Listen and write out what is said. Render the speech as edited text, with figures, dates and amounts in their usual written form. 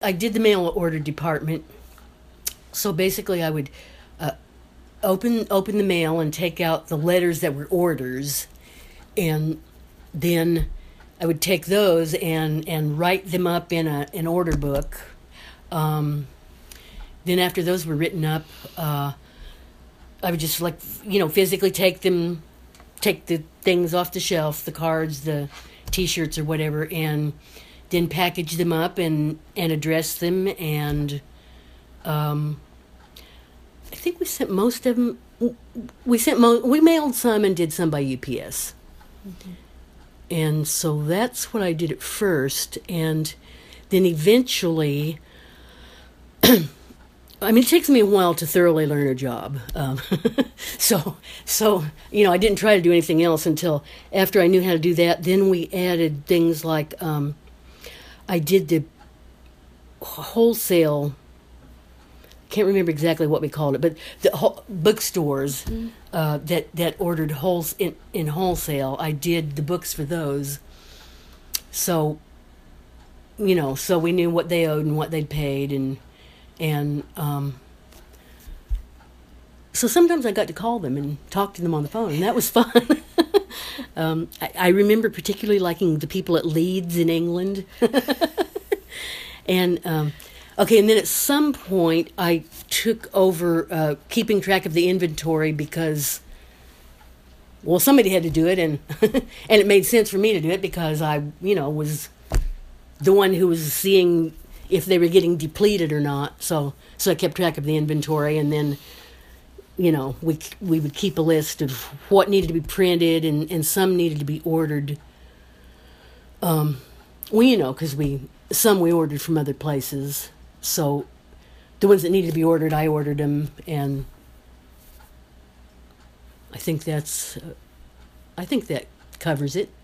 I did the mail order department. So basically, I would uh, open the mail and take out the letters that were orders, and then I would take those and write them up in an order book. Um, then after those were written up, I would just physically take the things off the shelf, the cards, the T-shirts or whatever, and then package them up and address them. And I think we sent most of them. We mailed some and did some by UPS. Mm-hmm. And so that's what I did at first, and then eventually. I mean, it takes me a while to thoroughly learn a job. So I didn't try to do anything else until after I knew how to do that. Then we added things like I did the wholesale. Can't remember exactly what we called it, but the bookstores that ordered in wholesale. I did the books for those. So, so we knew what they owed and what they'd paid, and so sometimes I got to call them and talk to them on the phone, and that was fun. I remember particularly liking the people at Leeds in England. And okay, and then at some point I took over keeping track of the inventory because, well, somebody had to do it, and and it made sense for me to do it because I, was the one who was seeing if they were getting depleted or not. So I kept track of the inventory, and then, we would keep a list of what needed to be printed, and some needed to be ordered. Because some we ordered from other places. So the ones that needed to be ordered, I ordered them, and I think that covers it.